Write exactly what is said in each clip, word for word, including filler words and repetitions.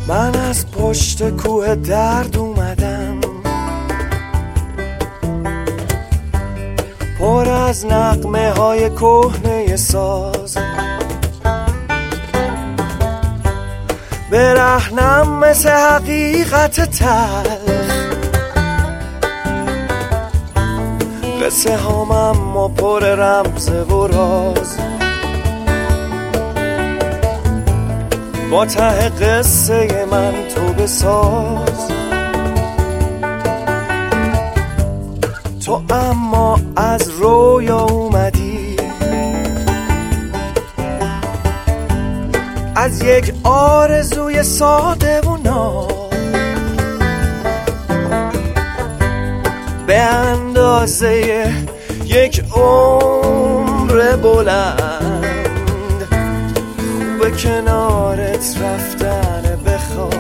من از پشت کوه درد اومدم، پر از نغمه های کهنه ساز، برهنم مثل حقیقت تلخ، قصه هام اما پر رمز و راز، با ته قصه من تو بساز. تو اما از رویا اومدی، از یک آرزوی ساده و ناز، به اندازه یک عمر بلند، خوبه کنارت رفتن بخواب،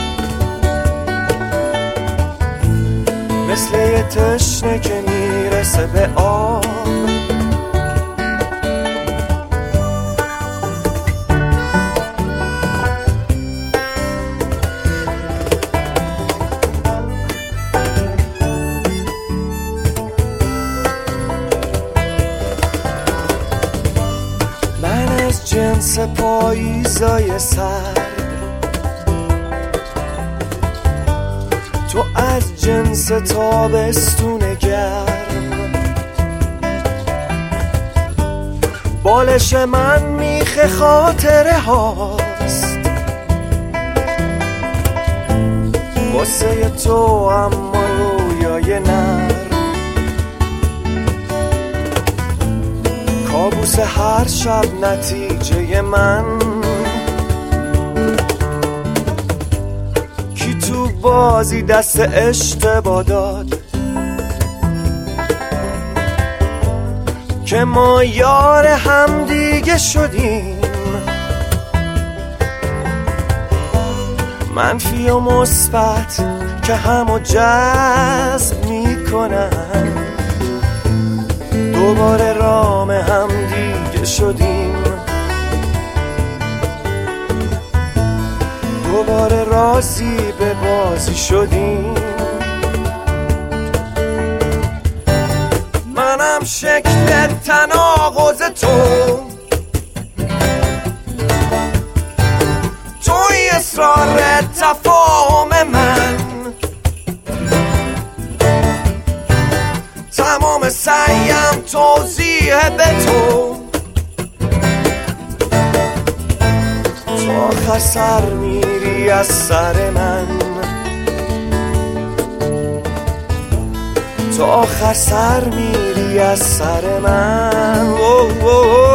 مثل یه تشنه که میرسه به آب. من از جنس پاییزای سرد، تو از جنس تابستون گرم، بالش من میخ خاطره هاست، واسه تو اما رویای نرم، کابوس هر شب نتیجه من، کی تو بازی دست اشتباه داد که ما یار هم دیگه شدیم، منفی و مثبت که همو جذب میکنن، دوباره رام هم دیگه شدیم، دوباره راضی به بازی شدیم. منم شکل تناقض تو، توی اصرار تفاهم من، تمام سعیم توضیح به تو، تو آخر سر میری از سر من، تو آخر سر میری از سر من. او او او